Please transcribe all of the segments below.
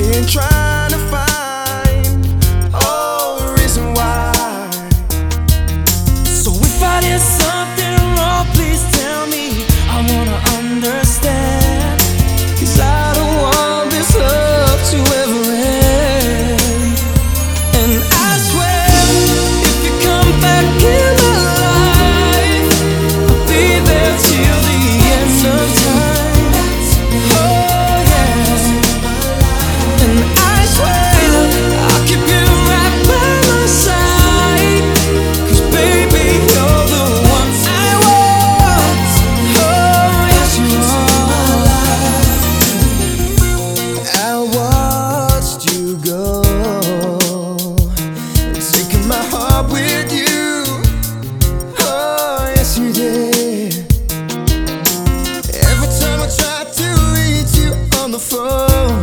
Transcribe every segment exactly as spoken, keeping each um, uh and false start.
been trying to find oh the reason why. So if I did something wrong, please tell me. I wanna understand, 'cause I don't want this love to ever end. And I swear, if you come back in my life, I'll be there till the end of time. Oh yeah. And I swear, I'll keep you right by my side, 'cause baby, you're the one I want. Oh yes you are. I watched you go, taking my heart with you. Oh yes you did. Every time I try to reach you on the phone,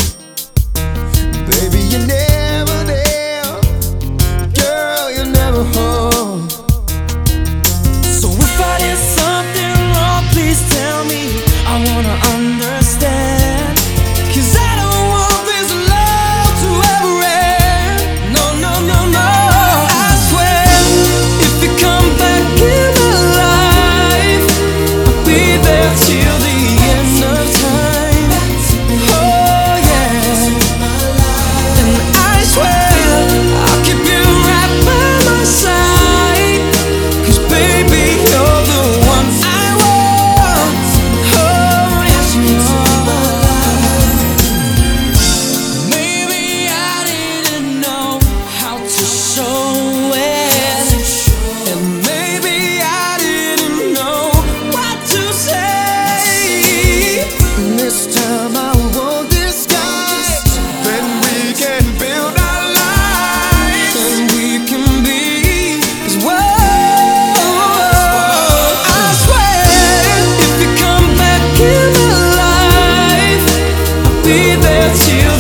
baby you're never there. Girl, you're never home. So if I did something wrong, please tell me. I wanna understand, 'cause I don't want this love to ever end. No, no, no, no. I swear, if you come back in my life, I'll be there till the end of time. Oh yeah. And I swear, I'll keep you right by my side, 'cause baby, you're the one I want. Oh yes you are. Maybe I didn't know how to show it, and maybe I didn't know what to say. This time I won't disguise, then we can build our lives, and we can be as one. I swear, if you come back in my life, I'll be there till